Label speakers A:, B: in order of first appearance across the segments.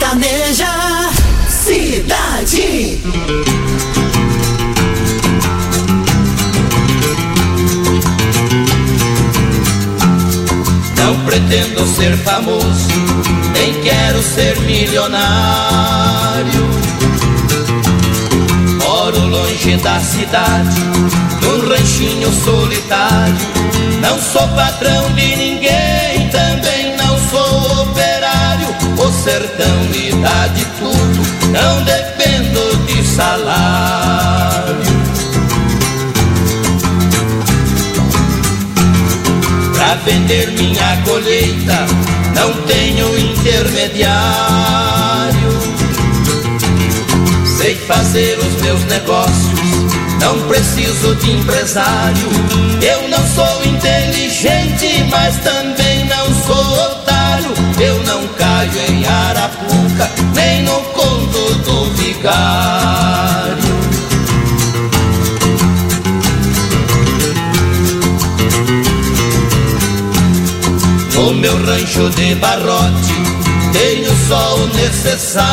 A: Sertaneja, Cidade.
B: Não pretendo ser famoso, nem quero ser milionário. Moro longe da cidade, num ranchinho solitário. Não sou patrão de ninguém, também não sou operário. O sertão me dá de tudo, não dependo de salário. Pra vender minha colheita não tenho intermediário. Sei fazer os meus negócios, não preciso de empresário. Eu não sou inteligente, mas também não sou otário. Eu não caio em arapuca, nem no conto do vigário. No meu rancho de barrote tenho só o necessário.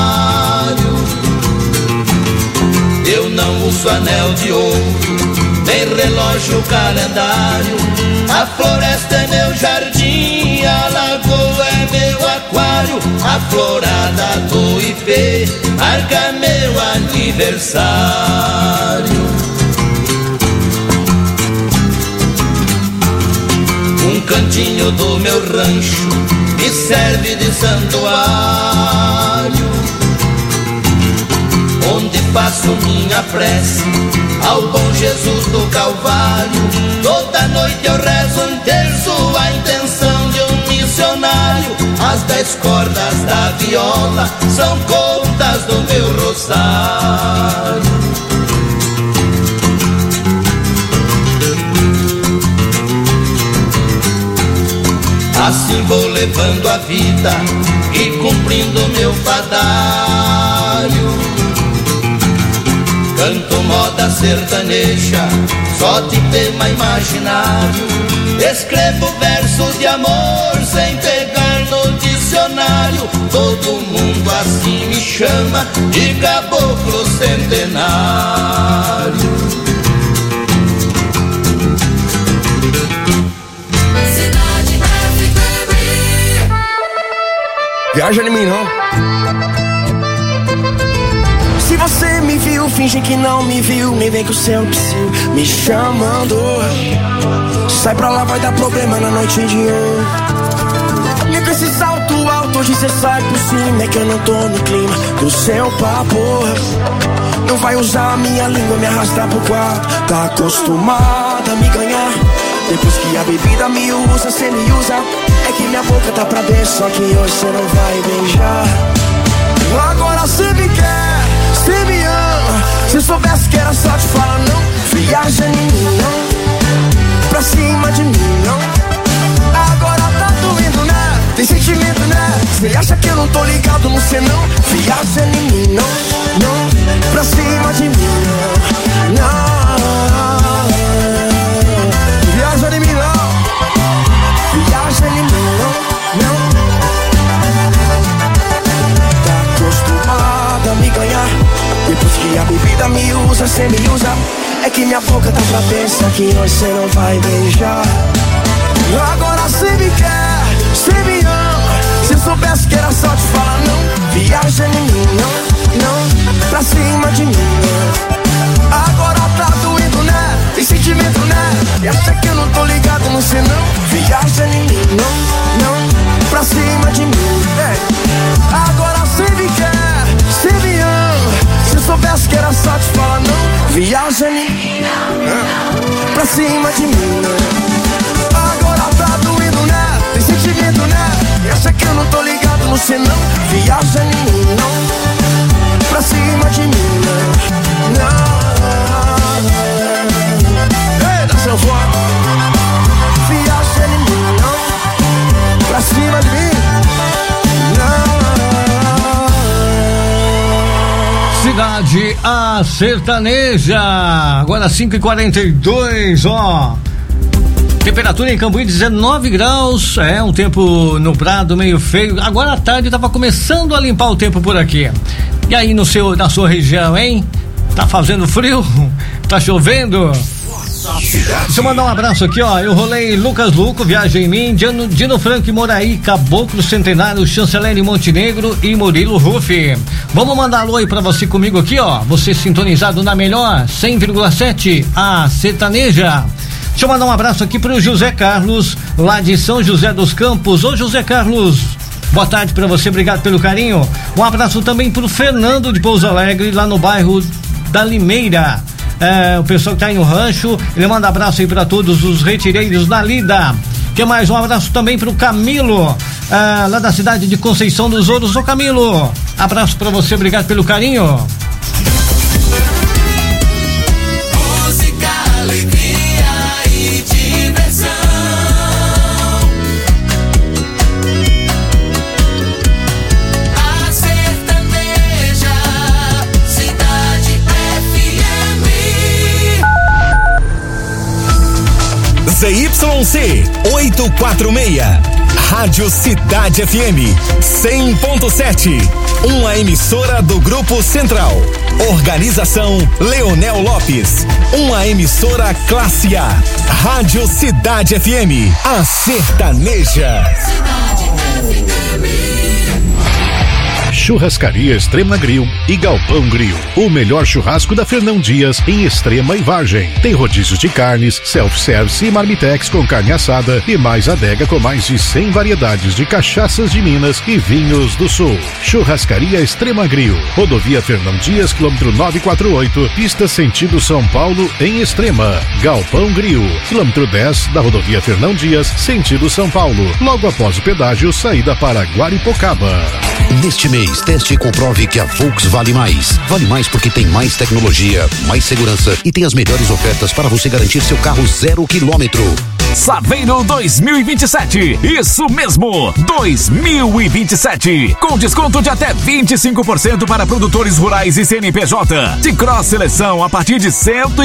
B: Eu não uso anel de ouro, nem relógio calendário. A floresta é meu jardim, a lagoa é meu aquário. A florada do Ipê marca meu aniversário. Um cantinho do meu rancho me serve de santuário, onde faço minha prece ao bom Jesus do Calvário. Toda noite eu rezo um terço, a intenção de um missionário. As 10 cordas da viola são contas do meu rosário. Assim vou levando a vida e cumprindo meu fadário. Canto moda sertaneja, só de tema imaginário. Escrevo versos de amor sem pegar no dicionário. Todo mundo assim me chama de caboclo centenário.
C: Viaja em mim não. Se você me viu, finge que não me viu. Nem vem com o seu psiu me chamando. Sai pra lá, vai dar problema na noite de hoje. Nem com esse salto alto, hoje cê sai por cima. É que eu não tô no clima do seu papo. Não vai usar a minha língua, me arrastar pro quarto. Tá acostumada a me ganhar. Depois que a bebida me usa, cê me usa. É que minha boca tá pra dentro, só que hoje cê não vai beijar. Agora cê me quer, cê me ama. Se soubesse que era só te falar não. Viaja em mim não, pra cima de mim não. Agora tá doendo, né? Tem sentimento, né? Cê acha que eu não tô ligado no cê não? Viaja em mim não, não, pra cima de mim não, não. Viaja em mim não. Viaja em mim não, não. Tá acostumada a me ganhar. Depois que a bebida me usa, cê me usa. É que minha boca tá pra pensar que hoje cê não vai beijar. Agora cê me quer, cê me ama. Se soubesse que era só te falar não. Viaja em mim não, não, pra cima de mim não. Agora tá doendo, né? Tem sentimento, né? E acha que eu não tô ligado no cê não? Viaja em mim não, não, pra cima de mim, é. Agora cê me quer, cê me ama. Se soubesse que era só te falar não. Viaja em mim, pra cima de mim, né? Agora tá doendo, né? Tem sentimento, né? E acha que eu não tô ligado no cê não? Viaja em mim não, pra cima de mim, né? Não. Ei, dá seu voto. Viaja em mim não, pra cima de mim não.
D: Cidade a Sertaneja. Agora 5h42, ó.
A: Temperatura em Cambuí 19 graus, um tempo nublado, meio feio. Agora à tarde tava começando a limpar o tempo por aqui. E aí na sua região, hein? Tá fazendo frio? Tá chovendo? Deixa eu mandar um abraço aqui, ó. Eu rolei Lucas Luco, Viagem em Mim, Dino Franco e Moraí, Caboclo Centenário, Chanceler Montenegro e Murilo Rufi. Vamos mandar alô aí pra você comigo aqui, ó. Você sintonizado na melhor 100,7, a Sertaneja. Deixa eu mandar um abraço aqui pro José Carlos, lá de São José dos Campos. Ô José Carlos, boa tarde pra você, obrigado pelo carinho. Um abraço também pro Fernando de Pouso Alegre, lá no bairro da Limeira. O pessoal que tá aí no rancho, ele manda abraço aí pra todos os retireiros da Lida. Que mais? Um abraço também pro Camilo, lá da cidade de Conceição dos Ouros. Ô Camilo, abraço pra você, obrigado pelo carinho.
D: Música, alegria e diversão. A Sertaneja, Cidade FM.
E: ZYC 846, Rádio Cidade FM 100.7, uma emissora do Grupo Central. Organização Leonel Lopes, uma emissora classe A. Rádio Cidade FM, a sertaneja.
F: Churrascaria Extrema Grill e Galpão Grill. O melhor churrasco da Fernão Dias em Extrema e Vargem. Tem rodízios de carnes, self-service e marmitex com carne assada e mais adega com mais de 100 variedades de cachaças de Minas e vinhos do Sul. Churrascaria Extrema Grill. Rodovia Fernão Dias, quilômetro 948, pista sentido São Paulo em Extrema. Galpão Grill, quilômetro 10 da rodovia Fernão Dias, sentido São Paulo. Logo após o pedágio, saída para Guaripocaba.
G: Neste mês, teste e comprove que a Volks vale mais. Vale mais porque tem mais tecnologia, mais segurança e tem as melhores ofertas para você garantir seu carro 0 quilômetro.
H: Saveiro 2027, isso mesmo, 2027, com desconto de até 25% para produtores rurais e CNPJ. De Cross Seleção a partir de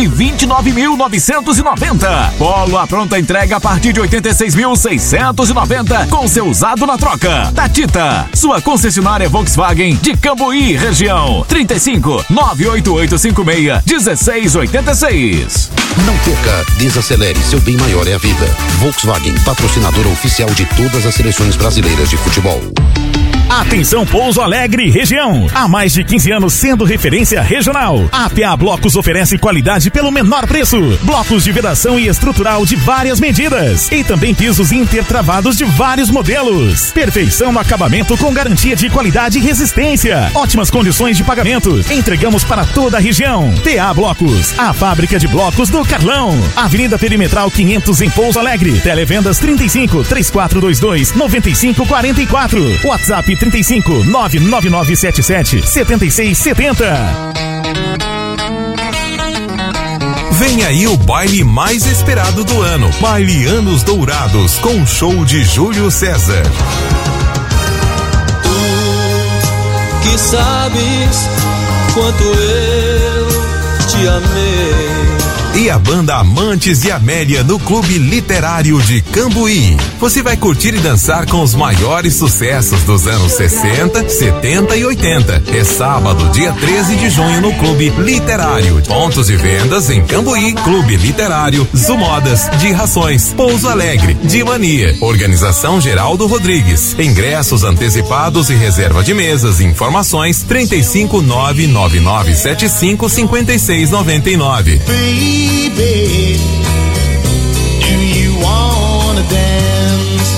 H: 129.990. Polo à pronta entrega a partir de 86.690, com seu usado na troca. Tatita, sua concessionária Volkswagen de Cambuí, região, 35 98856 1686.
G: Não perca, desacelere, seu bem maior é a vida. Volkswagen, patrocinadora oficial de todas as seleções brasileiras de futebol.
I: Atenção Pouso Alegre região, há mais de 15 anos sendo referência regional. A APA Blocos oferece qualidade pelo menor preço, blocos de vedação e estrutural de várias medidas e também pisos intertravados de vários modelos. Perfeição no acabamento com garantia de qualidade e resistência, ótimas condições de pagamento. Entregamos para toda a região. TA Blocos, a fábrica de blocos do Carlão. Avenida Perimetral 500 em Pouso Alegre. Televendas 35 3422 9544. WhatsApp 35 99977 7670.
J: Vem aí o baile mais esperado do ano, Baile Anos Dourados, com show de Júlio César.
K: Tu que sabes quanto eu te amei.
J: E a banda Amantes de Amélia no Clube Literário de Cambuí. Você vai curtir e dançar com os maiores sucessos dos anos 60, 70 e 80. É sábado, dia 13 de junho no Clube Literário. Pontos de vendas em Cambuí, Clube Literário, Zumodas, de Rações, Pouso Alegre, de Mania. Organização Geraldo Rodrigues. Ingressos antecipados e reserva de mesas. Informações 35 99975 5699.
D: Baby, do you wanna dance?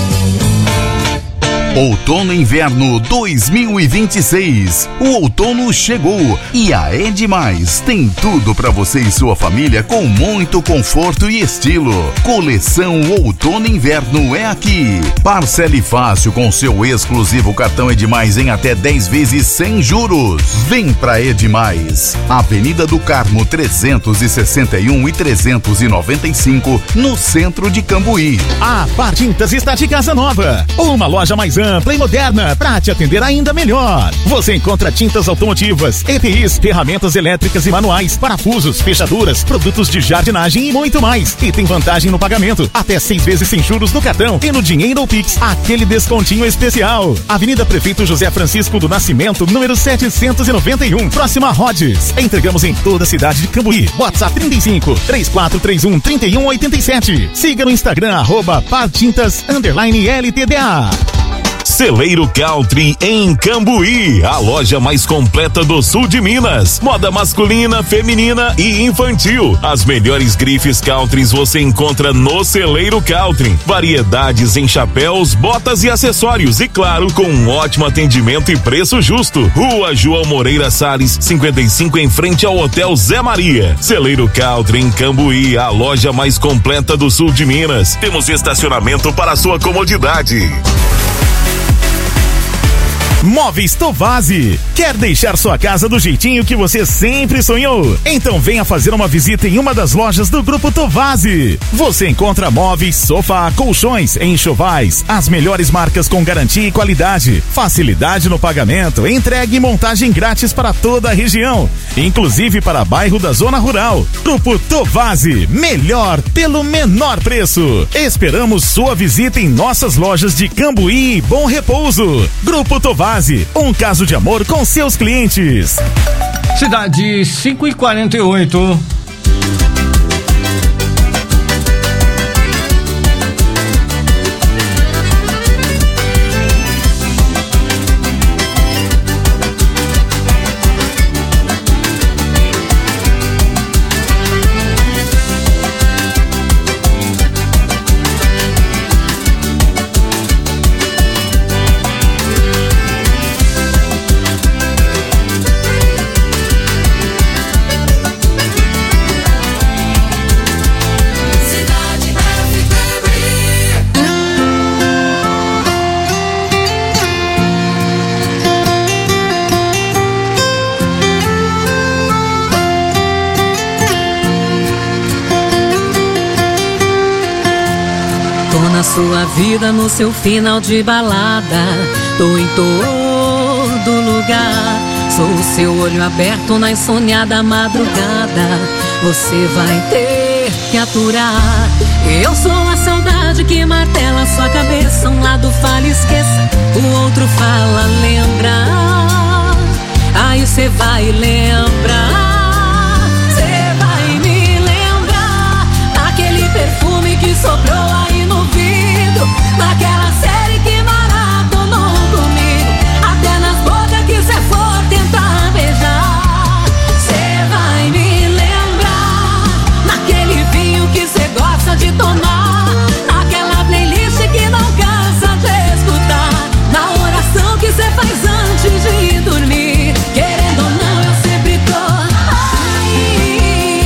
L: Outono e Inverno 2026. O outono chegou e a Edmais tem tudo para você e sua família com muito conforto e estilo. Coleção Outono e Inverno é aqui. Parcele fácil com seu exclusivo cartão Edmais em até 10 vezes sem juros. Vem pra Edmais. Avenida do Carmo 361 e 395 no centro de Cambuí.
I: A Partintas está de casa nova. Uma loja mais ampla ampla e moderna para te atender ainda melhor. Você encontra tintas automotivas, EPIs, ferramentas elétricas e manuais, parafusos, fechaduras, produtos de jardinagem e muito mais. E tem vantagem no pagamento, até 6 vezes sem juros no cartão e no dinheiro ou Pix, aquele descontinho especial. Avenida Prefeito José Francisco do Nascimento, número 791, próxima a Rhodes. Entregamos em toda a cidade de Cambuí. WhatsApp 35 3431 3187. Siga no Instagram @partintas_LTDA.
H: Celeiro Country em Cambuí, a loja mais completa do sul de Minas. Moda masculina, feminina e infantil. As melhores grifes countries você encontra no Celeiro Country. Variedades em chapéus, botas e acessórios e claro, com um ótimo atendimento e preço justo. Rua João Moreira Salles, 55 em frente ao Hotel Zé Maria. Celeiro Country em Cambuí, a loja mais completa do sul de Minas. Temos estacionamento para sua comodidade.
I: Móveis Tovazzi. Quer deixar sua casa do jeitinho que você sempre sonhou? Então venha fazer uma visita em uma das lojas do Grupo Tovazzi. Você encontra móveis, sofá, colchões, enxovais, as melhores marcas com garantia e qualidade, facilidade no pagamento, entrega e montagem grátis para toda a região, inclusive para bairro da Zona Rural. Grupo Tovazzi, melhor pelo menor preço. Esperamos sua visita em nossas lojas de Cambuí e Bom Repouso. Grupo Tovazzi, um caso de amor com seus clientes.
A: Cidade 5:48.
M: Sua vida no seu final de balada, tô em todo lugar. Sou o seu olho aberto na insônia madrugada. Você vai ter que aturar. Eu sou a saudade que martela sua cabeça. Um lado fala esqueça, o outro fala lembra. Aí cê vai lembrar. Cê vai me lembrar daquele perfume que sobrou aí no vidro, naquela série que maratonou comigo, até nas bocas que cê for tentar beijar. Cê vai me lembrar naquele vinho que cê gosta de tomar, naquela playlist que não cansa de escutar, na oração que cê faz antes de dormir. Querendo ou não, eu sempre tô aí.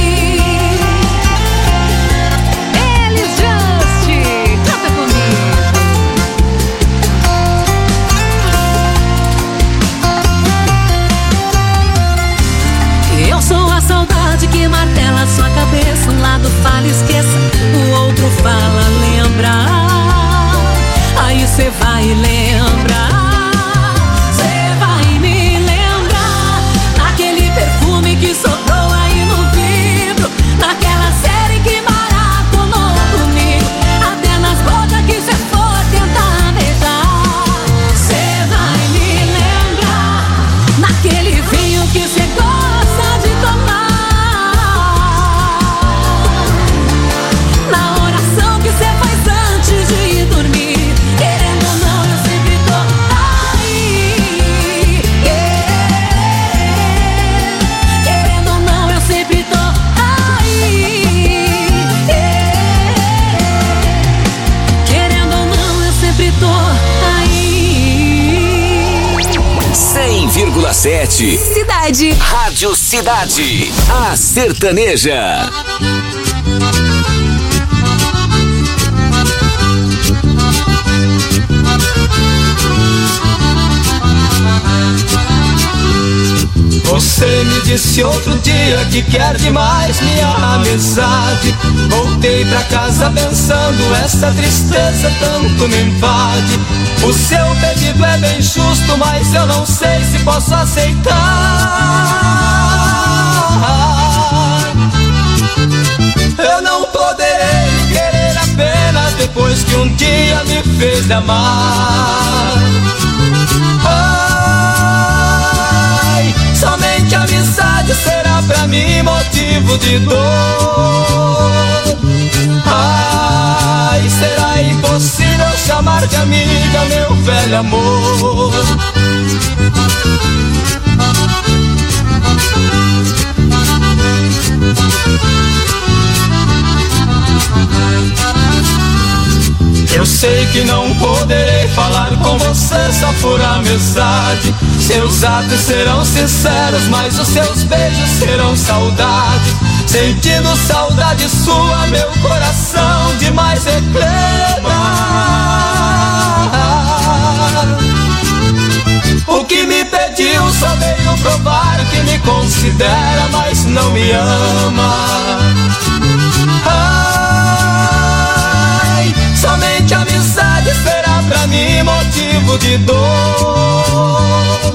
M: Elis Just, canta comigo. Eu sou a saudade que martela sua cabeça. Um lado fala esqueça, o outro fala lembra. Aí cê vai lembrar. Cê vai me lembrar daquele perfume que sobrou aí no vidro, naquela série que maratonou comigo, até nas bocas que cê for tentar beijar. Cê vai me lembrar naquele vinho que cê gosta de tomar, na oração que cê faz antes de dormir. Querendo ou não, eu sempre tô aí. Querendo ou não, eu sempre tô aí. Querendo ou não, eu sempre tô aí.
E: 100,7
M: Cidade.
E: Rádio Cidade, a sertaneja.
B: Você me
K: disse outro dia que quer demais minha amizade. Voltei pra casa pensando, essa tristeza tanto me invade. O seu pedido é bem justo, mas eu não sei se posso aceitar. Eu não poderei querer apenas depois que um dia me fez amar. Ai, somente a amizade será pra mim motivo de dor. Ai, será impossível chamar de amiga meu velho amor. Eu sei que não poderei falar com você só por amizade. Seus atos serão sinceros, mas os seus beijos serão saudade. Sentindo saudade sua, meu coração demais reclama. O que me pediu só veio provar que me considera, mas não me ama. Ai, somente a amizade será pra mim motivo de dor.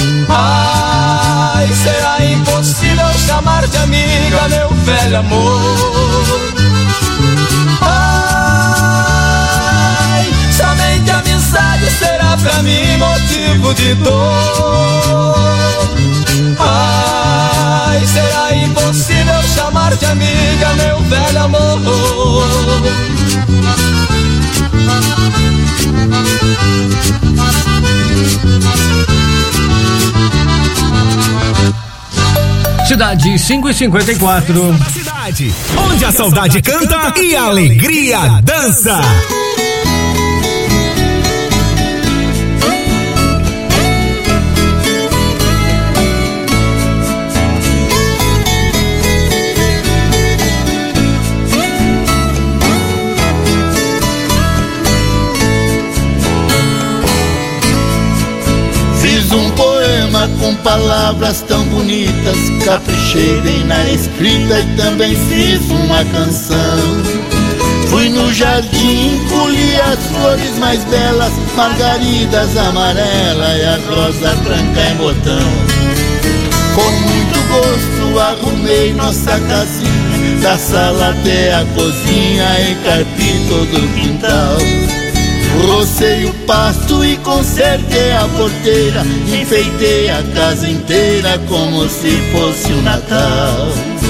K: Ai, será impossível chamar de amiga meu velho amor. Ai, somente a amizade será pra mim motivo de dor. Ai, será impossível chamar de amiga meu velho amor.
A: Cidade 5:54.
I: Cidade, onde a saudade canta e a alegria dança.
N: Fiz um poema com palavras tão bonitas, caprichei bem na escrita e também fiz uma canção. Fui no jardim, colhi as flores mais belas, margaridas amarelas e a rosa branca em botão. Com muito gosto arrumei nossa casinha, da sala até a cozinha, encarpi todo o quintal. Rocei o pasto e consertei a porteira, enfeitei a casa inteira como se fosse o Natal.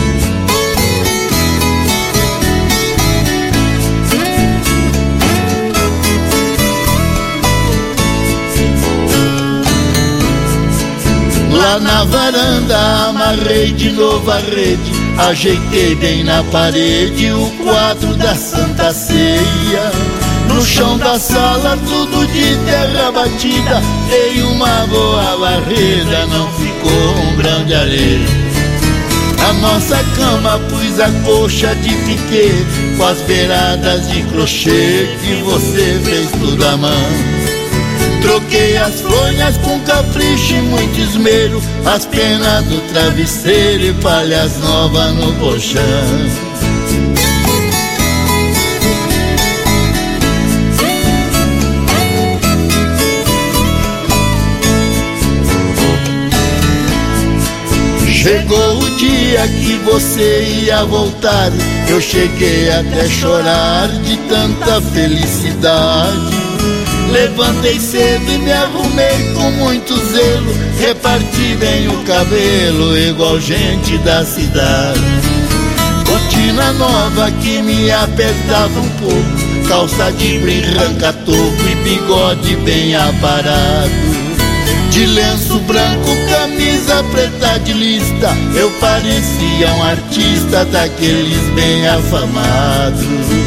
N: Lá na varanda amarrei de novo a rede, ajeitei bem na parede o quadro da Santa Ceia. No chão da sala tudo de terra batida, dei uma boa varrida, não ficou um grão de areia. Na nossa cama pus a coxa de piquê, com as beiradas de crochê que você fez tudo à mão. Troquei as fronhas com capricho e muito esmero, as penas do travesseiro e palhas novas no colchão. Chegou o dia que você ia voltar, eu cheguei até chorar de tanta felicidade. Levantei cedo e me arrumei com muito zelo, reparti bem o cabelo igual gente da cidade. Botina nova que me apertava um pouco, calça de brim, ranca-toco e bigode bem aparado. De lenço branco, camisa preta de lista, eu parecia um artista daqueles bem afamados.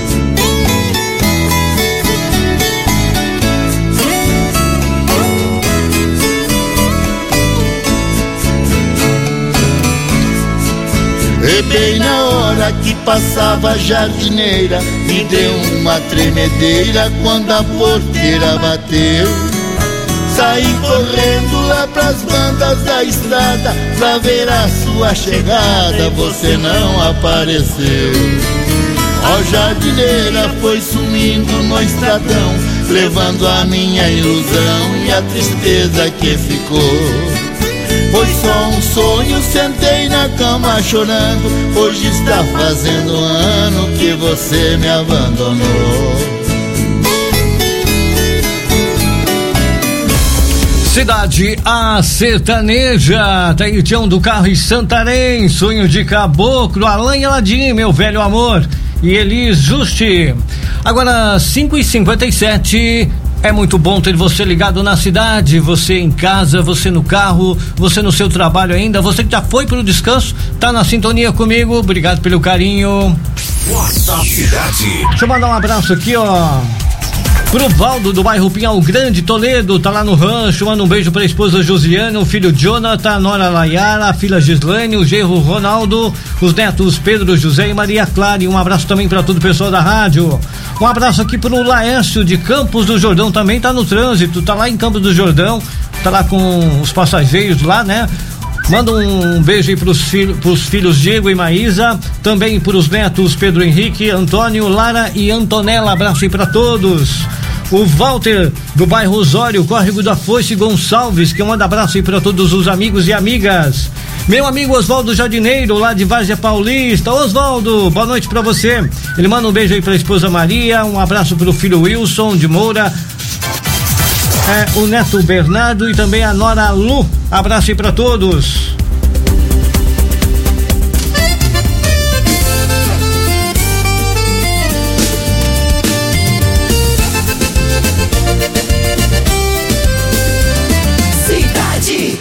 N: E bem na hora que passava a jardineira, me deu uma tremedeira quando a porteira bateu. Saí correndo lá pras bandas da estrada pra ver a sua chegada, você não apareceu. Ó jardineira foi sumindo no estradão, levando a minha ilusão e a tristeza que ficou. Foi só um sonho, sentei na cama chorando, hoje está fazendo um ano que você me abandonou.
A: Cidade A Sertaneja, Taitião do Carro e Santarém, Sonho de Caboclo, Alain Aladim, Meu Velho Amor e Elis Juste. Agora 5h57, é muito bom ter você ligado na cidade, você em casa, você no carro, você no seu trabalho ainda, você que já foi pro descanso, tá na sintonia comigo, obrigado pelo carinho.
E: WhatsApp Cidade.
A: Deixa eu mandar um abraço aqui, ó, pro Valdo do bairro Pinhal Grande, Toledo, tá lá no rancho, manda um beijo pra esposa Josiane, o filho Jonathan, a nora Layara, a filha Gislaine, o genro Ronaldo, os netos Pedro, José e Maria Clara, e um abraço também pra todo o pessoal da rádio. Um abraço aqui pro Laércio de Campos do Jordão, também tá no trânsito, tá lá em Campos do Jordão, tá lá com os passageiros lá, né? Manda um beijo aí pros filhos Diego e Maísa, também pros netos Pedro Henrique, Antônio, Lara e Antonella, abraço aí pra todos. O Walter do bairro Osório, Córrego da Foice Gonçalves, que manda abraço aí pra todos os amigos e amigas. Meu amigo Oswaldo Jardineiro, lá de Várzea Paulista. Oswaldo, boa noite pra você. Ele manda um beijo aí pra esposa Maria, um abraço pro filho Wilson de Moura, o neto Bernardo e também a nora Lu. Abraço aí pra todos.
D: Cidade.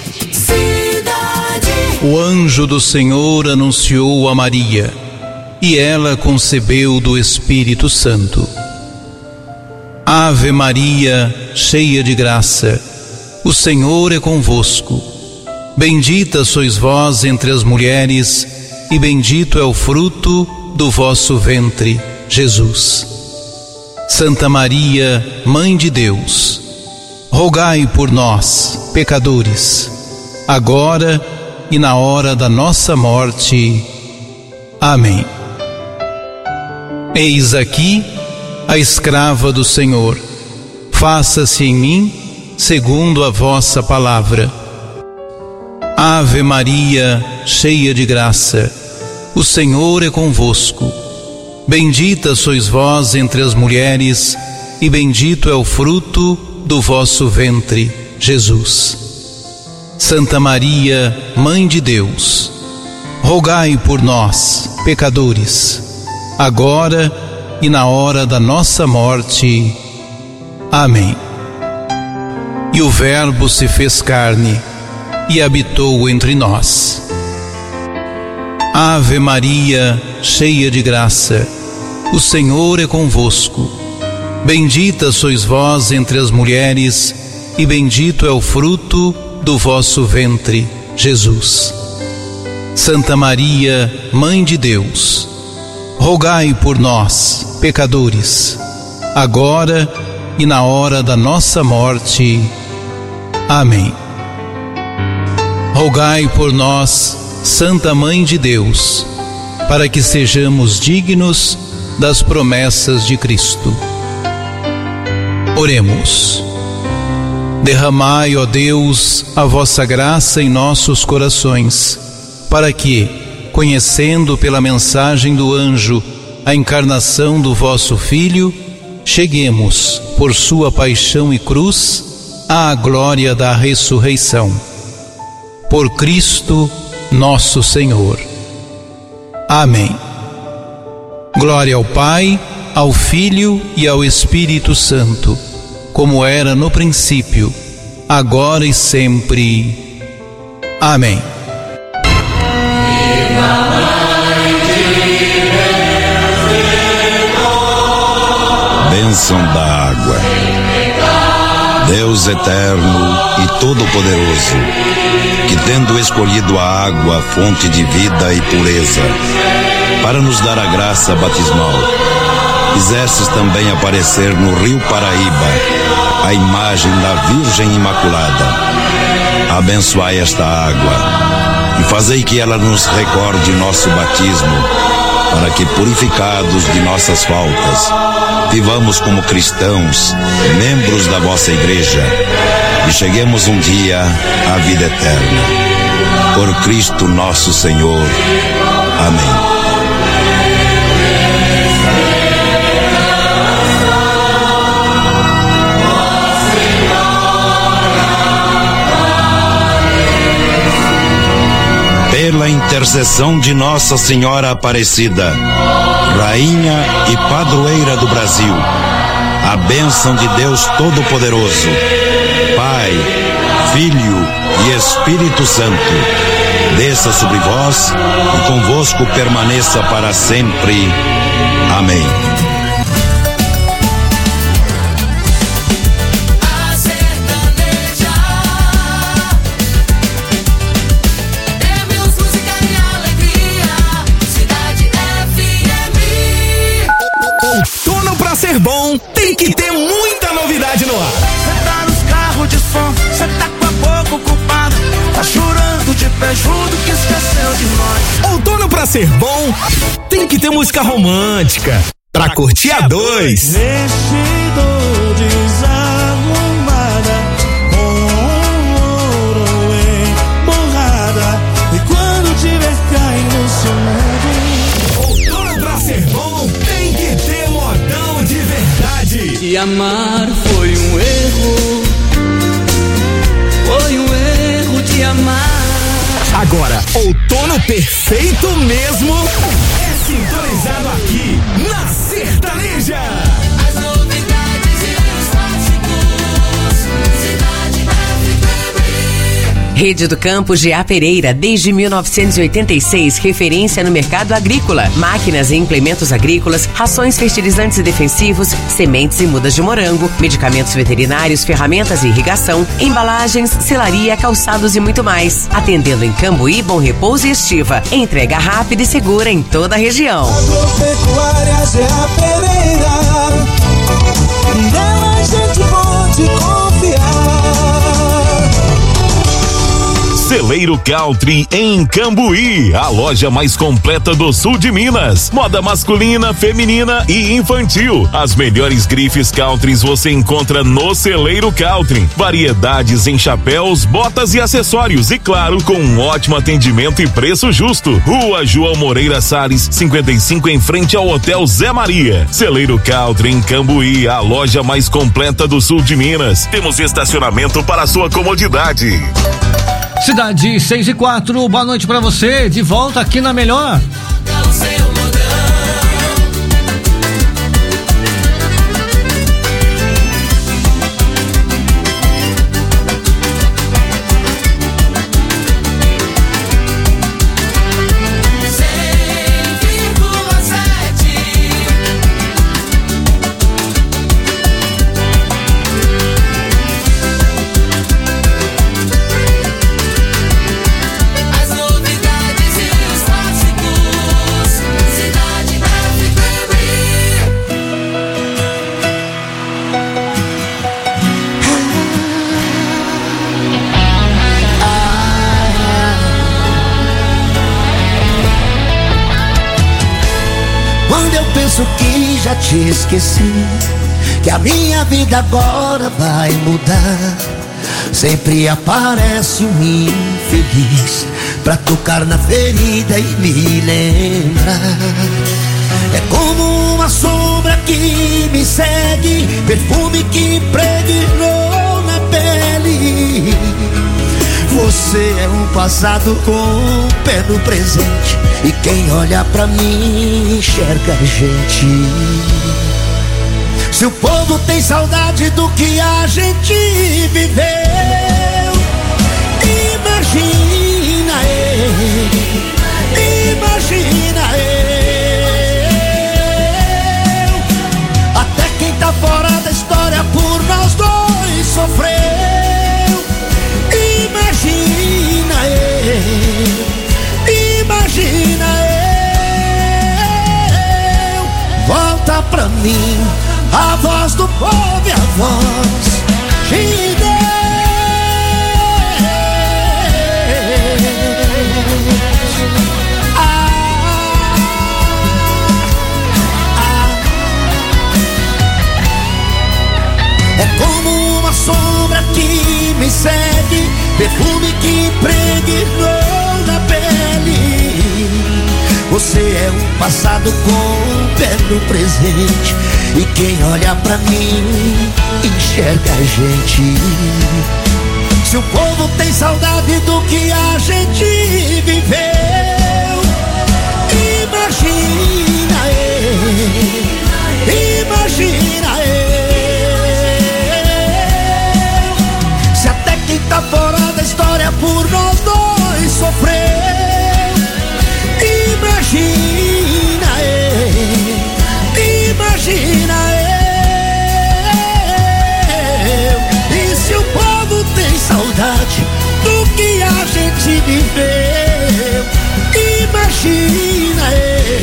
O: O anjo do Senhor anunciou a Maria, e ela concebeu do Espírito Santo. Ave Maria, cheia de graça, o Senhor é convosco. Bendita sois vós entre as mulheres, e bendito é o fruto do vosso ventre, Jesus. Santa Maria, Mãe de Deus, rogai por nós, pecadores, agora e na hora da nossa morte. Amém. Eis aqui a escrava do Senhor, faça-se em mim segundo a vossa palavra. Ave Maria, cheia de graça, o Senhor é convosco. Bendita sois vós entre as mulheres, e bendito é o fruto do vosso ventre, Jesus. Santa Maria, Mãe de Deus, rogai por nós, pecadores, agora e na hora da nossa morte. Amém. E o Verbo se fez carne e habitou entre nós. Ave Maria, cheia de graça, o Senhor é convosco. Bendita sois vós entre as mulheres, e bendito é o fruto do vosso ventre, Jesus. Santa Maria, Mãe de Deus, rogai por nós, pecadores, agora e na hora da nossa morte. Amém. Rogai por nós, Santa Mãe de Deus, para que sejamos dignos das promessas de Cristo. Oremos. Derramai, ó Deus, a vossa graça em nossos corações, para que, conhecendo pela mensagem do anjo a encarnação do vosso Filho, cheguemos, por sua paixão e cruz, à glória da ressurreição. Por Cristo nosso Senhor. Amém. Glória ao Pai, ao Filho e ao Espírito Santo, como era no princípio, agora e sempre. Amém.
P: Bênção da água. Deus eterno e todo-poderoso, que tendo escolhido a água, fonte de vida e pureza, para nos dar a graça batismal, Fizestes também aparecer no Rio Paraíba a imagem da Virgem Imaculada. Abençoai esta água e fazei que ela nos recorde nosso batismo, para que, purificados de nossas faltas, vivamos como cristãos, membros da vossa igreja, e cheguemos um dia à vida eterna. Por Cristo nosso Senhor. Amém. Pela intercessão de Nossa Senhora Aparecida, Rainha e Padroeira do Brasil, a bênção de Deus Todo-Poderoso, Pai, Filho e Espírito Santo, desça sobre vós e convosco permaneça para sempre. Amém.
I: Outono pra ser bom, tem que ter muita novidade no ar.
C: Cê tá nos carros de som, cê tá com a boca ocupada, tá chorando de pé junto que esqueceu de nós.
I: Outono pra ser bom, tem que ter música romântica, pra curtir a dois.
C: Vestido desarrumada, ouro emborrada, e quando tiver caindo sonhando.
I: Outono pra ser bom, tem que ter modão de verdade.
K: E amar foi um erro, te amar.
I: Agora, outono perfeito mesmo é sintonizado aqui na Sertaneja.
K: As novidades e os clássicos, Cidade FM.
Q: Rede do Campo G.A. Pereira, desde 1986, referência no mercado agrícola. Máquinas e implementos agrícolas, rações, fertilizantes e defensivos, sementes e mudas de morango, medicamentos veterinários, ferramentas e irrigação, embalagens, selaria, calçados e muito mais. Atendendo em Cambuí, Bom Repouso e Estiva. Entrega rápida e segura em toda a região.
C: Agropecuária G.A. Pereira, nela a gente pode confiar.
H: Celeiro Country em Cambuí, a loja mais completa do sul de Minas. Moda masculina, feminina e infantil. As melhores grifes countries você encontra no Celeiro Country. Variedades em chapéus, botas e acessórios e, claro, com um ótimo atendimento e preço justo. Rua João Moreira Salles, 55, em frente ao Hotel Zé Maria. Celeiro Country em Cambuí, a loja mais completa do sul de Minas. Temos estacionamento para a sua comodidade.
A: Cidade 6 e 4, boa noite pra você, de volta aqui na Melhor.
C: Que já te esqueci, que a minha vida agora vai mudar. Sempre aparece um infeliz pra tocar na ferida e me lembrar. É como uma sombra que me segue, perfume que impregnou na pele. Você é um passado com o pé no presente, e quem olha pra mim enxerga a gente. Se o povo tem saudade do que a gente viveu, imagina eu, imagina eu. Até quem tá fora da história por nós dois sofreu. Imagina eu, imagina eu. Volta pra mim, do povo e a voz de Deus. É como uma sombra que me segue, perfume que impregnou na pele. Você é o passado com o pé no presente, e quem olha pra mim enxerga a gente. Se o povo tem saudade do que a gente viveu, imagina imagina se até quem tá fora da história por nós dois sofreu. Imagina imagina e se o povo tem saudade do que a gente viveu, imagina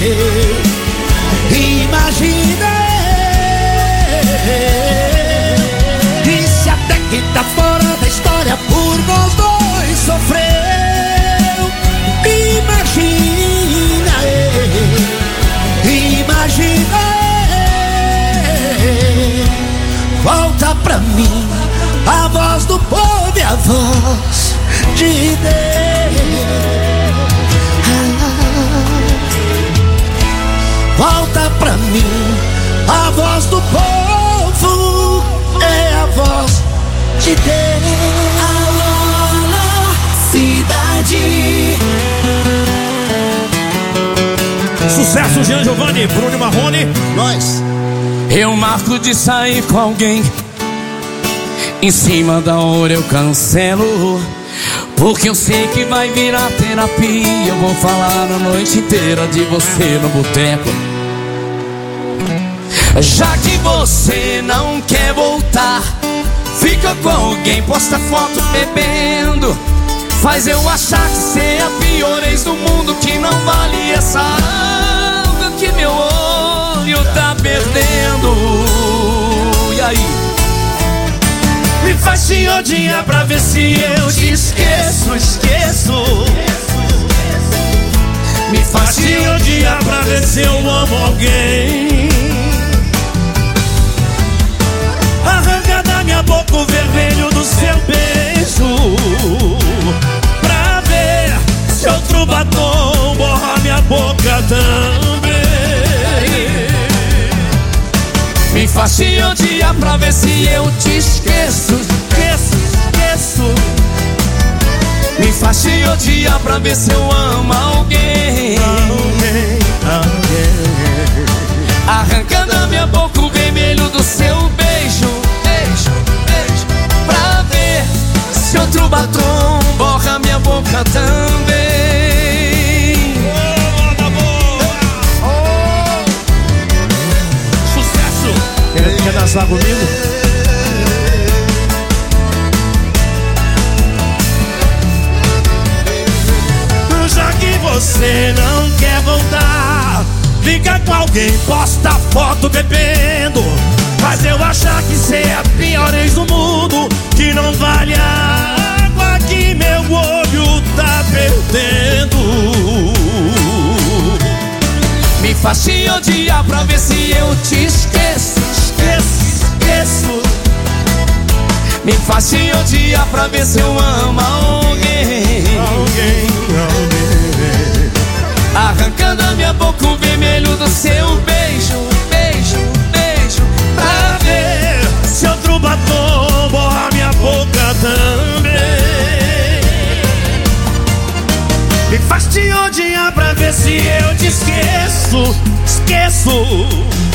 C: imagina e se até quem tá fora da história por nós dois sofreu, imagina imagina volta pra mim a voz do povo e a voz de Deus. Volta pra mim a voz do povo, é a voz de Deus.
D: Alô, alô, cidade.
I: Sucesso, Jean Giovanni, Bruno Marrone, nós.
K: Eu marco de sair com alguém, em cima da hora eu cancelo, porque eu sei que vai virar terapia. Eu vou falar a noite inteira de você no boteco. Já que você não quer voltar, fica com alguém, posta foto bebendo, faz eu achar que você é a pior ex do mundo, que não vale essa água que meu olho tá perdendo. E aí? Me faz te odiar pra ver se eu te esqueço, esqueço. Me faz te odiar pra ver se eu amo alguém. Arranca da minha boca o vermelho do seu beijo, pra ver se outro batom borra minha boca também. Me faz te odiar pra ver se eu te esqueço, esqueço, esqueço. Me faz te odiar pra ver se eu amo alguém. Arrancando a minha boca o vermelho do seu beijo, beijo, beijo, pra ver se outro batom borra minha boca também.
I: Quer dançar comigo?
K: Já que você não quer voltar, fica com alguém, posta foto bebendo, faz eu achar que cê é a pior ex do mundo, que não vale a água que meu olho tá perdendo. Me faz te odiar pra ver se eu te esqueço, esqueço, esqueço. Me faz te odiar pra ver se eu amo alguém. Alguém, alguém. Arrancando a minha boca o vermelho do seu beijo, beijo, beijo, pra ver se outro batom borra minha boca também. Me faz te odiar pra ver se eu te esqueço, esqueço.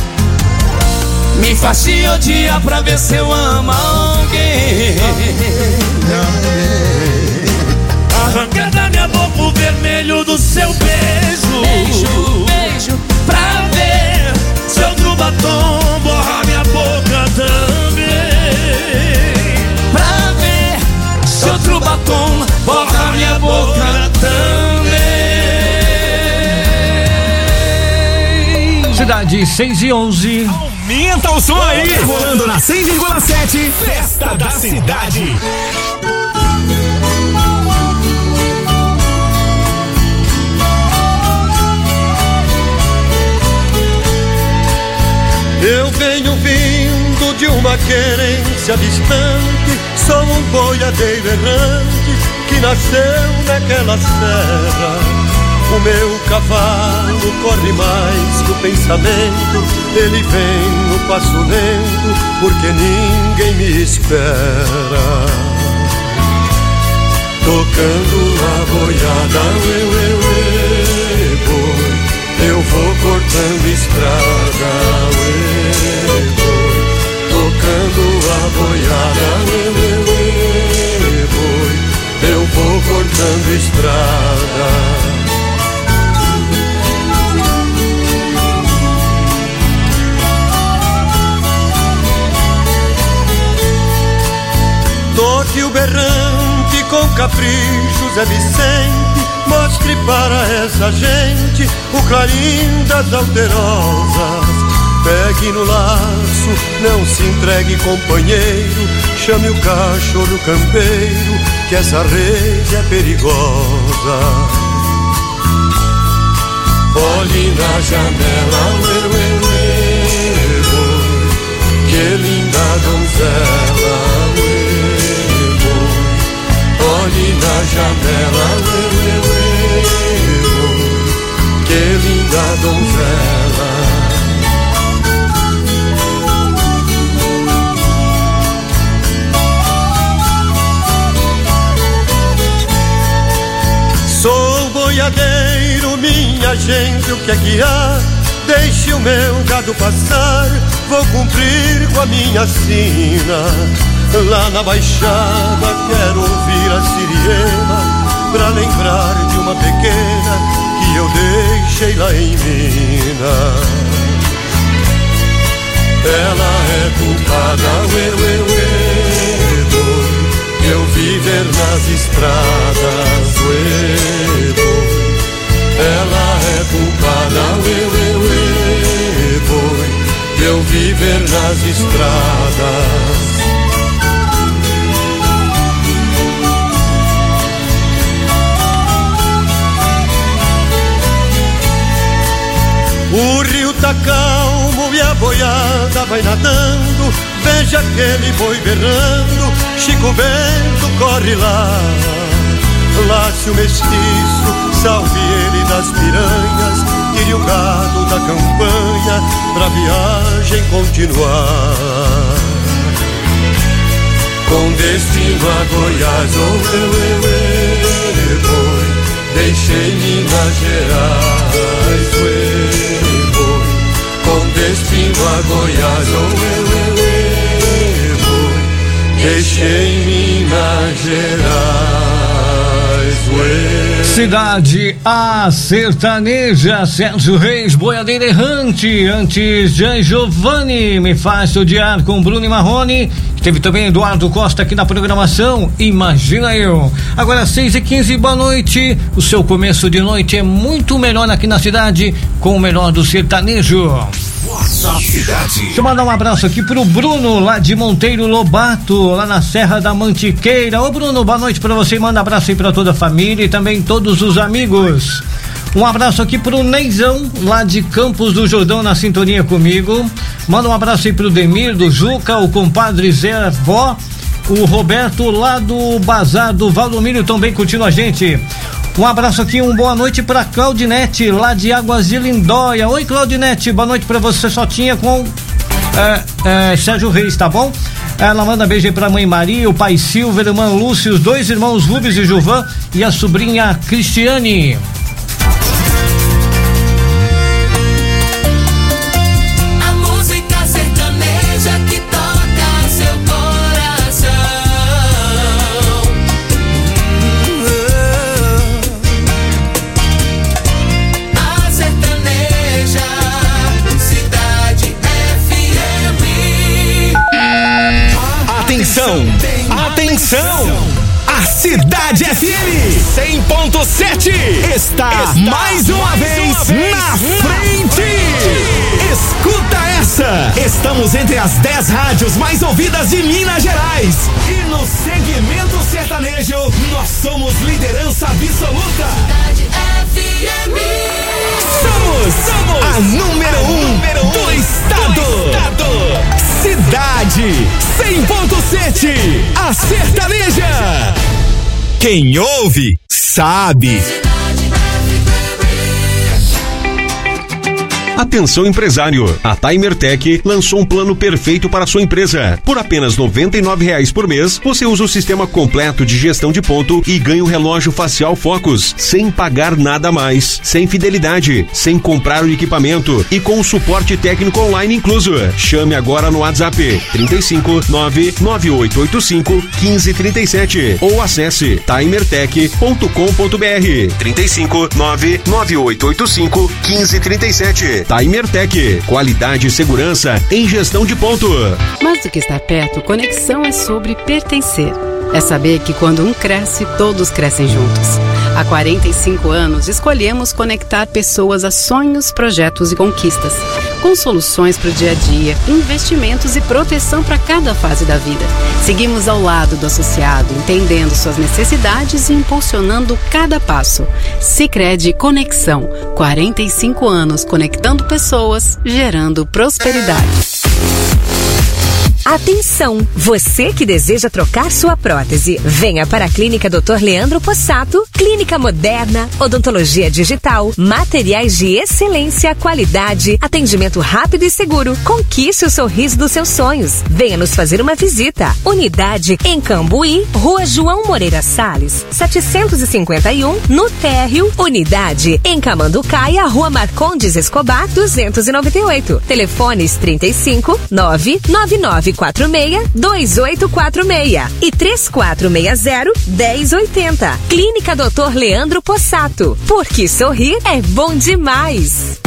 K: Me faz te odiar pra ver se eu amo alguém. Arranca da minha boca o vermelho do seu beijo, beijo, beijo, pra ver se outro batom borra minha boca também. Pra ver se outro batom borra minha boca também.
A: Cidade 6 e 11.
I: Aumenta o som aí. Tá rolando na 100,7. Festa da Cidade.
R: Eu venho vindo de uma querência distante, sou um boiadeiro errante que nasceu naquela serra. O meu cavalo corre mais que o pensamento, ele vem no passo lento porque ninguém me espera. Tocando a boiada, boi, eu vou cortando estrada, boi, tocando a boiada, boi, eu vou cortando estrada. Toque o berrante com capricho, Zé Vicente, mostre para essa gente o clarim das alterosas. Pegue no laço, não se entregue, companheiro, chame o cachorro campeiro, que essa rede é perigosa. Olhe na janela, que linda donzela. Olhe na janela, que linda donzela. Sou boiadeiro, minha gente, o que é que há? Deixe o meu gado passar, vou cumprir com a minha sina. Lá na baixada quero ouvir a siriema, pra lembrar de uma pequena que eu deixei lá em Minas. Ela é culpada, boi, eu viver nas estradas, boi. Ela é culpada, boi, eu viver nas estradas. O rio tá calmo e a boiada vai nadando, veja aquele boi berrando, Chico Bento corre lá. Lace o mestiço, salve ele das piranhas, tire o gado da campanha pra viagem continuar. Com destino a Goiás, boi, deixei Minas Gerais, boi, com destino a Goiás, boi, deixei Minas Gerais.
A: Cidade A Sertaneja, Sérgio Reis, boiadeiro errante. Antes, Jean Giovanni, Me Faz Odiar, com Bruno e Marrone. Teve também Eduardo Costa aqui na programação, Imagina Eu. Agora 6h15, boa noite. O seu começo de noite é muito melhor aqui na cidade, com o melhor do sertanejo.
E: Nossa cidade.
A: Deixa eu mandar um abraço aqui pro Bruno, lá de Monteiro Lobato, lá na Serra da Mantiqueira. Ô Bruno, boa noite pra você, manda abraço aí pra toda a família e também todos os amigos. Um abraço aqui pro Neizão, lá de Campos do Jordão, na sintonia comigo. Manda um abraço aí pro Demir, do Juca, o compadre Zé Vó, o Roberto, lá do Bazar do Valdomiro, também curtindo a gente. Um abraço aqui, boa noite pra Claudinete, lá de Águas de Lindóia. Oi, Claudinete, boa noite pra você, só tinha com Sérgio Reis, tá bom? Ela manda beijo aí pra mãe Maria, o pai Silver, irmã Lúcia, os dois irmãos Rubens e Gilvan e a sobrinha Cristiane.
I: Atenção! A Cidade FM 100.7 está mais uma vez na frente. Escuta essa! Nossa! Estamos entre as 10 rádios mais ouvidas de Minas Gerais. E no segmento sertanejo, nós somos liderança absoluta. Somos a número 1 do estado. Cidade 100.7, a sertaneja. Quem ouve, sabe.
S: Atenção empresário, a Timertec lançou um plano perfeito para a sua empresa. Por apenas R$ 99,00 por mês, você usa o sistema completo de gestão de ponto e ganha o relógio facial Focus, sem pagar nada mais, sem fidelidade, sem comprar o equipamento e com o suporte técnico online incluso. Chame agora no WhatsApp 35 99885 1537 ou acesse timertec.com.br 35 99885 1537. Timertec, qualidade e segurança em gestão de ponto.
T: Mais do que estar perto, conexão é sobre pertencer. É saber que quando um cresce, todos crescem juntos. Há 45 anos, escolhemos conectar pessoas a sonhos, projetos e conquistas, com soluções para o dia a dia, investimentos e proteção para cada fase da vida. Seguimos ao lado do associado, entendendo suas necessidades e impulsionando cada passo. Sicredi Conexão, 45 anos conectando pessoas, gerando prosperidade.
U: Atenção! Você que deseja trocar sua prótese, venha para a Clínica Dr. Leandro Possato. Clínica moderna, odontologia digital, materiais de excelência, qualidade, atendimento rápido e seguro. Conquiste o sorriso dos seus sonhos. Venha nos fazer uma visita. Unidade em Cambuí, Rua João Moreira Salles, 751, no térreo. Unidade em Camanducaia, Rua Marcondes Escobar, 298. Telefones 35 999 46-2846 e 3460-1080. Clínica Dr. Leandro Possato. Porque sorrir é bom demais.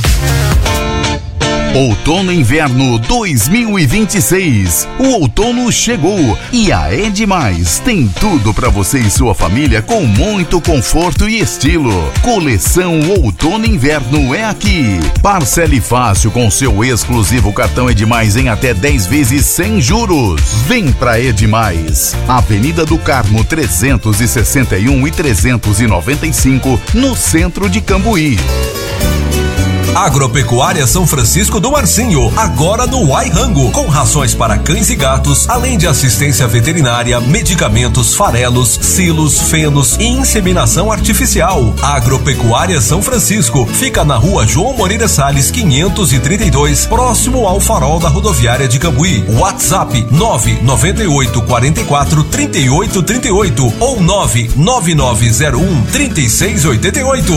L: Outono e Inverno 2026. O outono chegou e a Edmais tem tudo para você e sua família com muito conforto e estilo. Coleção Outono e Inverno é aqui. Parcele fácil com seu exclusivo cartão Edmais em até 10 vezes sem juros. Vem pra Edmais. Avenida do Carmo 361 e 395 no centro de Cambuí.
V: Agropecuária São Francisco do Marcinho, agora no Uai Rango, com rações para cães e gatos, além de assistência veterinária, medicamentos, farelos, silos, fenos e inseminação artificial. Agropecuária São Francisco fica na Rua João Moreira Salles 532, próximo ao farol da rodoviária de Cambuí. WhatsApp 998 44 38 38 ou 99901 3688.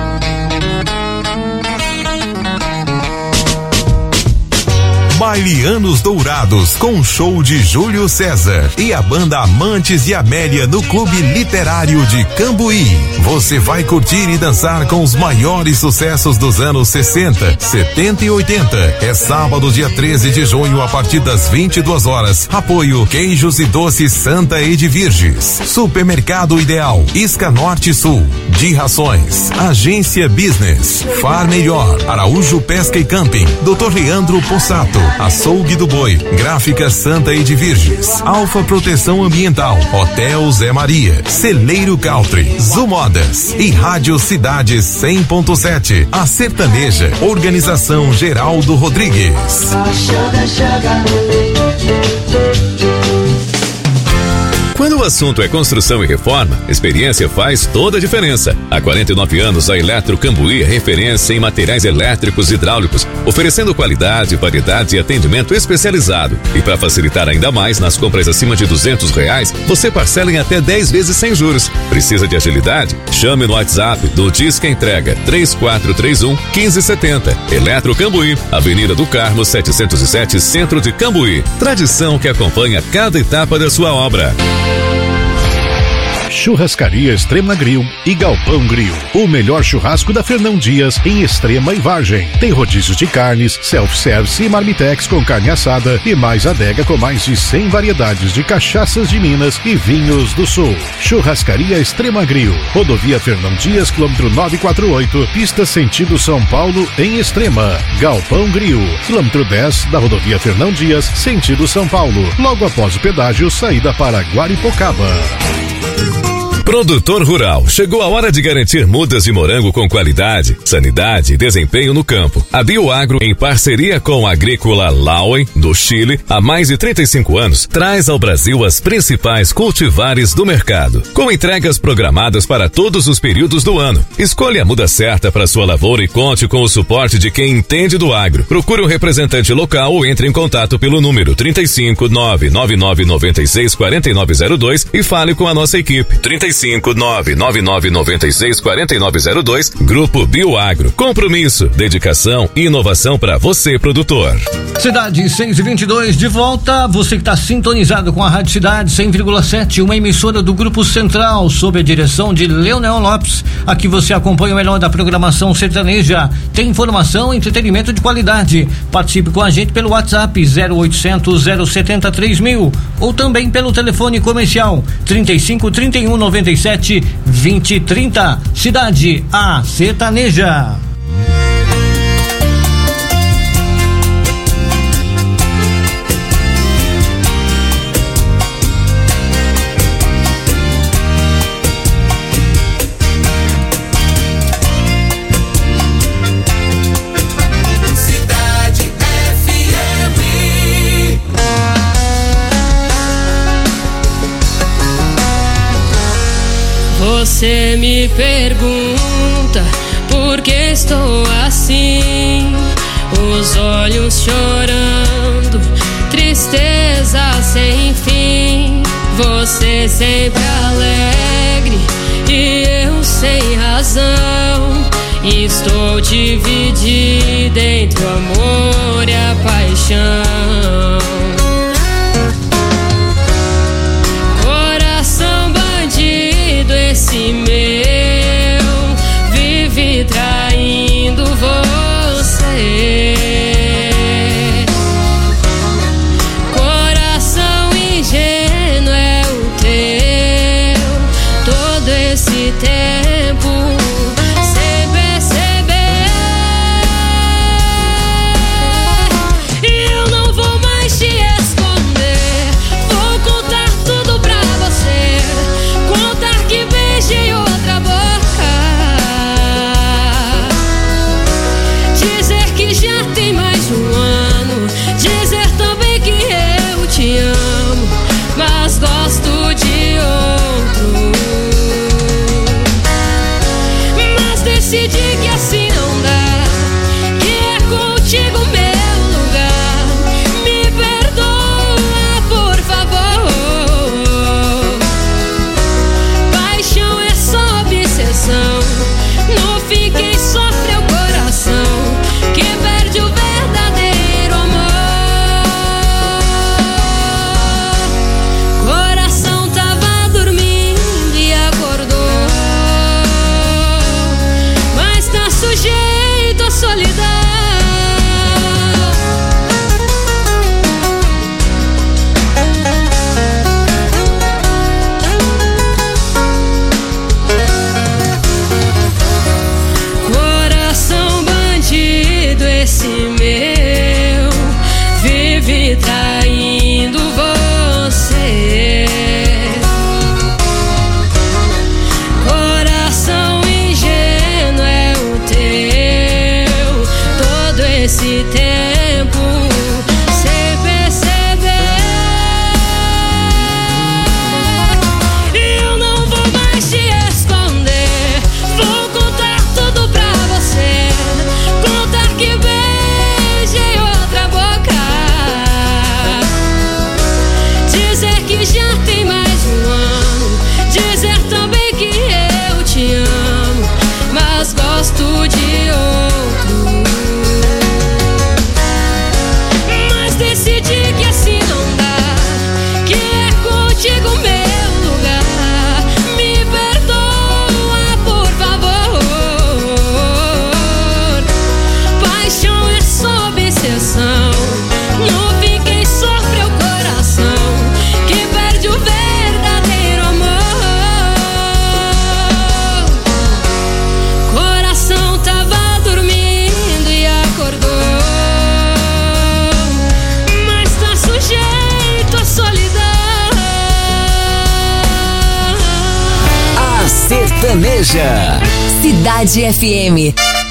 J: Bailianos Dourados com show de Júlio César e a banda Amantes de Amélia no Clube Literário de Cambuí. Você vai curtir e dançar com os maiores sucessos dos anos 60, 70 e 80. É sábado, dia 13 de junho, a partir das 22 horas. Apoio Queijos e Doces Santa Edvirges, Supermercado Ideal, Isca Norte e Sul, de Rações, Agência Business, Far Melhor, Araújo Pesca e Camping, Dr. Leandro Possato, Açougue do Boi, Gráfica Santa Edvirges, Alfa Proteção Ambiental, Hotel Zé Maria, Celeiro Country, Zumodas e Rádio Cidade 100.7, a sertaneja, Organização Geraldo Rodrigues.
W: Quando o assunto é construção e reforma, experiência faz toda a diferença. Há 49 anos, a Eletro Cambuí é referência em materiais elétricos e hidráulicos, oferecendo qualidade, variedade e atendimento especializado. E para facilitar ainda mais, nas compras acima de R$200, você parcela em até 10 vezes sem juros. Precisa de agilidade? Chame no WhatsApp do Disque Entrega 3431 1570. Eletro Cambuí, Avenida do Carmo 707, Centro de Cambuí. Tradição que acompanha cada etapa da sua obra.
F: Churrascaria Extrema Grill e Galpão Grill. O melhor churrasco da Fernão Dias em Extrema e Vargem. Tem rodízios de carnes, self-service e marmitex com carne assada e mais adega com mais de 100 variedades de cachaças de Minas e vinhos do Sul. Churrascaria Extrema Grill. Rodovia Fernão Dias, quilômetro 948, pista sentido São Paulo em Extrema. Galpão Grill, quilômetro 10 da rodovia Fernão Dias, sentido São Paulo. Logo após o pedágio, saída para Guaripocaba.
W: Produtor rural, chegou a hora de garantir mudas de morango com qualidade, sanidade e desempenho no campo. A Bioagro, em parceria com a Agrícola Lauen, do Chile, há mais de 35 anos, traz ao Brasil as principais cultivares do mercado, com entregas programadas para todos os períodos do ano. Escolha a muda certa para sua lavoura e conte com o suporte de quem entende do agro. Procure um representante local ou entre em contato pelo número 35 99996 4902 e fale com a nossa equipe. 99996-4902, Grupo Bioagro. Compromisso, dedicação e inovação para você, produtor.
A: Cidade 6:22 de volta. Você que está sintonizado com a Rádio Cidade 100,7, uma emissora do Grupo Central, sob a direção de Leonel Lopes. Aqui você acompanha o melhor da programação sertaneja. Tem informação e entretenimento de qualidade. Participe com a gente pelo WhatsApp 0800 070 3000 ou também pelo telefone comercial 35 31 97 20 30. Cidade A Sertaneja.
G: Você me pergunta por que estou assim, os olhos chorando, tristeza sem fim. Você sempre alegre e eu sem razão. Estou dividida entre o amor e a paixão. Esse meu vive traindo você. Coração ingênuo é o teu, todo esse tempo sem perceber. Eu não vou mais te esconder, vou contar tudo pra você. Contar que beijei outra boca, dizer que já tem mais de um ano, dizer também que eu te amo, mas gosto de outro. Mas decidi que assim não dá, que é contigo meu lugar. Me perdoa, por favor. Paixão é só obsessão, no fim quem sofre é o coração, que perde o verdadeiro amor. Coração tava dormindo e acordou, mas tá
B: sertaneja.
U: Cidade FM.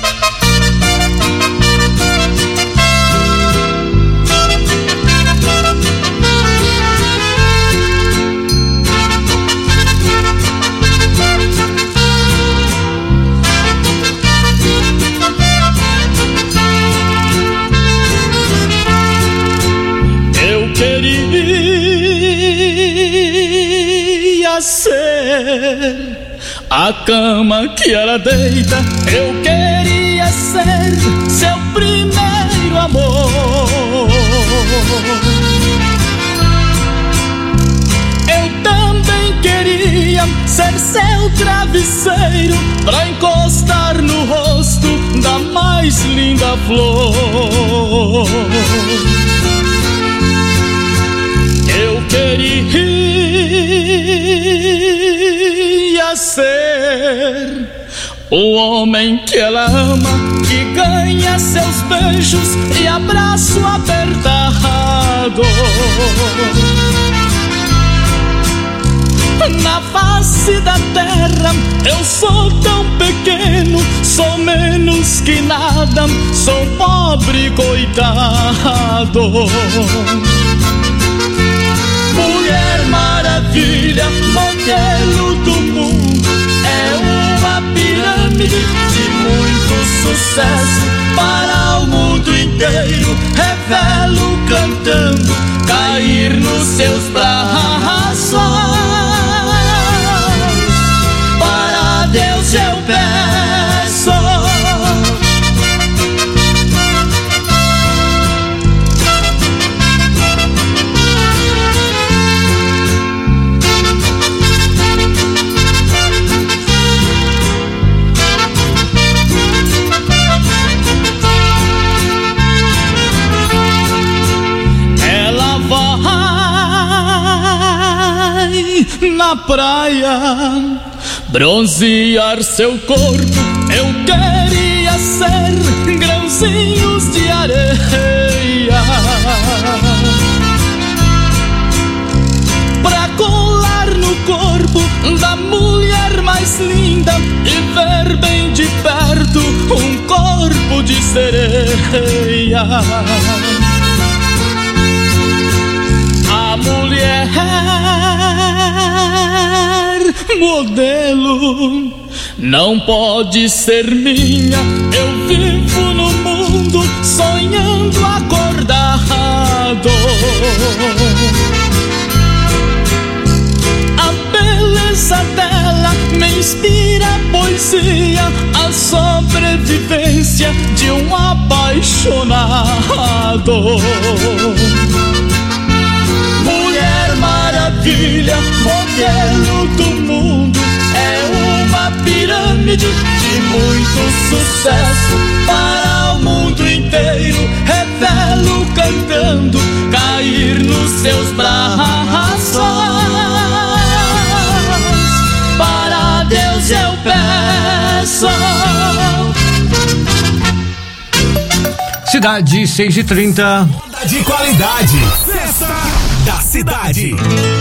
K: Eu queria ser a cama que ela deita, eu queria ser seu primeiro amor. Eu também queria ser seu travesseiro pra encostar no rosto da mais linda flor. Eu queria ser o homem que ela ama, que ganha seus beijos e abraço apertado. Na face da terra eu sou tão pequeno, sou menos que nada, sou pobre coitado. Mulher maravilha, modelo do mundo, é uma pirâmide de muito sucesso para o mundo inteiro. Revelo cantando, cair nos seus braços. Para Deus eu peço. Na praia bronzear seu corpo, eu queria ser grãozinhos de areia pra colar no corpo da mulher mais linda e ver bem de perto um corpo de sereia. A mulher modelo não pode ser minha, eu vivo no mundo sonhando acordado. A beleza dela me inspira poesia, a sobrevivência de um apaixonado. Mulher maravilha, modelo do mundo, é uma pirâmide de muito sucesso para o mundo inteiro. Revelo cantando, cair nos seus braços. Para Deus eu peço.
A: Cidade 6h30.
B: De qualidade. Festa da cidade.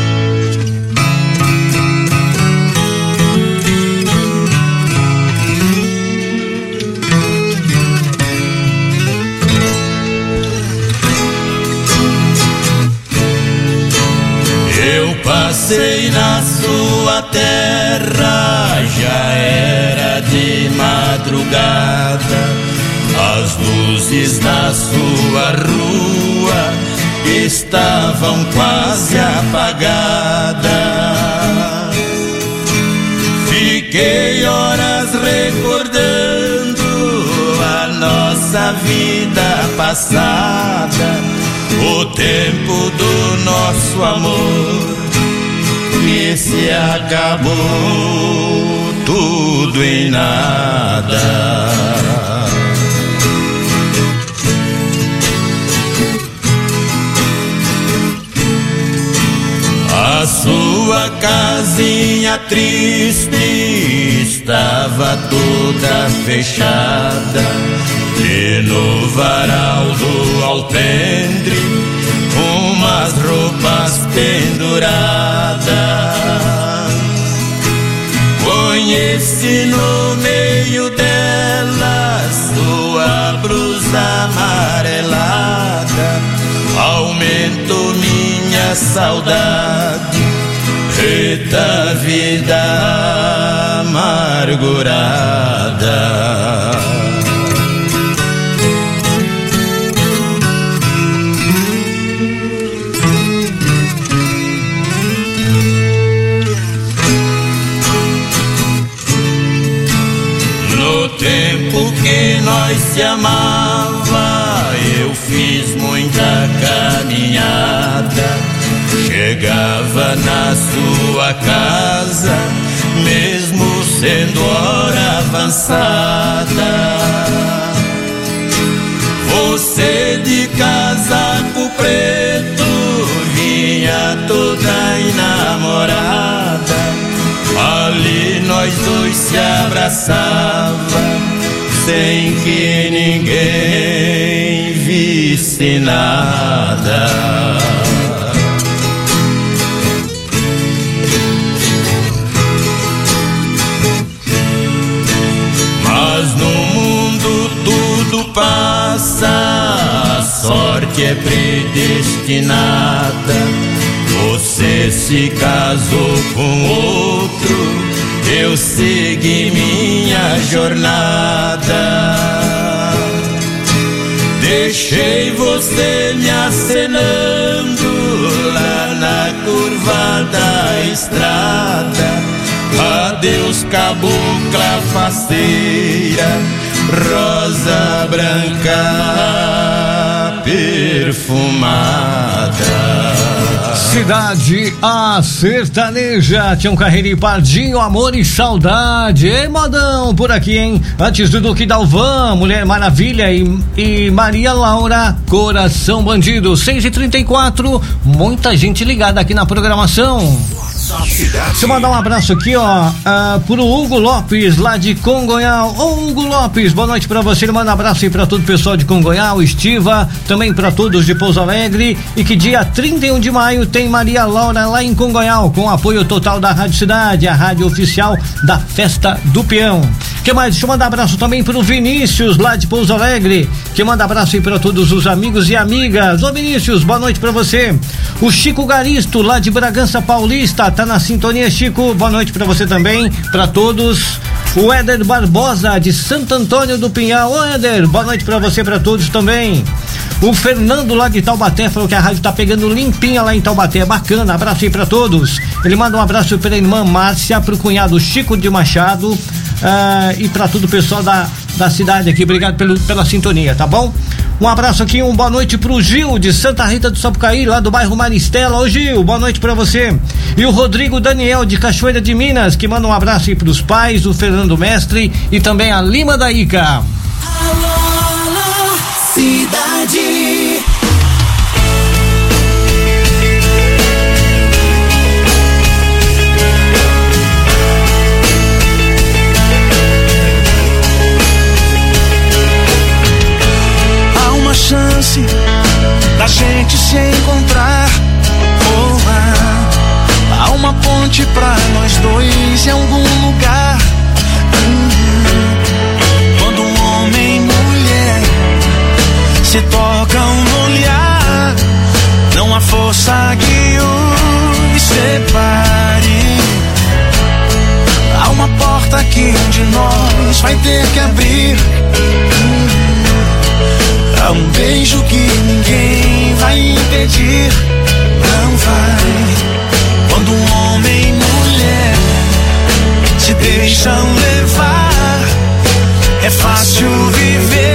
K: Eu passei na sua terra, já era de madrugada. As luzes na sua rua estavam quase apagadas. Fiquei horas recordando a nossa vida passada, o tempo do nosso amor que se acabou tudo em nada. A sua casinha triste estava toda fechada e no varal do alpendre umas roupas penduradas.
M: Reconheci no meio dela sua blusa amarelada. Aumentou minha saudade, eita vida amargurada. Tempo que nós se amava, eu fiz muita caminhada. Chegava na sua casa, mesmo sendo hora avançada. Você de casaco preto vinha toda enamorada. Ali nós dois se abraçava, sem que ninguém visse nada. Mas no mundo tudo passa, a sorte é predestinada. Você se casou com outro, eu segui minha jornada. Deixei você me acenando lá na curva da estrada. Adeus, cabocla faceira, rosa branca perfumada.
A: Cidade a sertaneja, Tião Carreira e Pardinho, amor e saudade. Ei, modão, por aqui, hein? Antes do Duque Dalvan, Mulher Maravilha e Maria Laura, Coração Bandido. 6h34, muita gente ligada aqui na programação. Deixa eu mandar um abraço aqui, ó, pro Hugo Lopes, lá de Congonhal. Ô, Hugo Lopes, boa noite pra você. Ele manda um abraço aí pra todo o pessoal de Congonhal, Estiva, também pra todos de Pouso Alegre. E que dia 31 de maio tem Maria Laura lá em Congonhal, com apoio total da Rádio Cidade, a rádio oficial da Festa do Peão. Que mais? Deixa eu mandar abraço também pro Vinícius, lá de Pouso Alegre, que manda abraço aí pra todos os amigos e amigas. Ô, Vinícius, boa noite pra você. O Chico Garisto, lá de Bragança Paulista, tá na sintonia, Chico, boa noite pra você também, pra todos. O Éder Barbosa, de Santo Antônio do Pinhal. Ô, Éder, boa noite pra você, pra todos também. O Fernando, lá de Taubaté, falou que a rádio tá pegando limpinha lá em Taubaté, bacana, abraço aí pra todos. Ele manda um abraço pra irmã Márcia, pro cunhado Chico de Machado, e pra todo o pessoal da cidade aqui, obrigado pela sintonia, tá bom? Um abraço aqui, boa noite pro Gil de Santa Rita do Sapucaí, lá do bairro Maristela. Ô, Gil, boa noite pra você. E o Rodrigo Daniel de Cachoeira de Minas, que manda um abraço aí pros pais, o Fernando Mestre e também a Lima da Ica.
D: Alô, alô, cidade.
C: Chance da gente se encontrar. Há uma ponte pra nós dois em algum lugar. Quando um homem e mulher se tocam no olhar, não há força que os separe. Há uma porta que um de nós vai ter que abrir. Há um beijo que ninguém vai impedir. Não vai. Quando um homem e mulher se deixam levar, é fácil viver.